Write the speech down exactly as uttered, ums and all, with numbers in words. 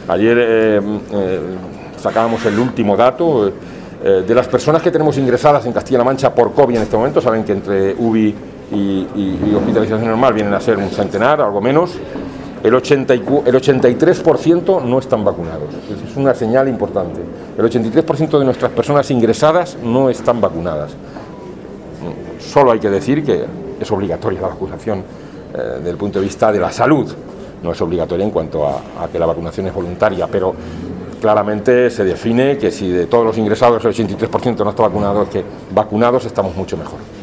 Ayer eh, eh, sacábamos el último dato eh, de las personas que tenemos ingresadas en Castilla-La Mancha por COVID en este momento. Saben que entre U B I y, y, y hospitalización normal vienen a ser un centenar, algo menos. El, ochenta y, el ochenta y tres por ciento no están vacunados. Es una señal importante. El ochenta y tres por ciento de nuestras personas ingresadas no están vacunadas. Solo hay que decir que es obligatoria la vacunación eh, desde el punto de vista de la salud. No es obligatoria en cuanto a, a que la vacunación es voluntaria, pero claramente se define que si de todos los ingresados el ochenta y tres por ciento no está vacunado, es que vacunados estamos mucho mejor.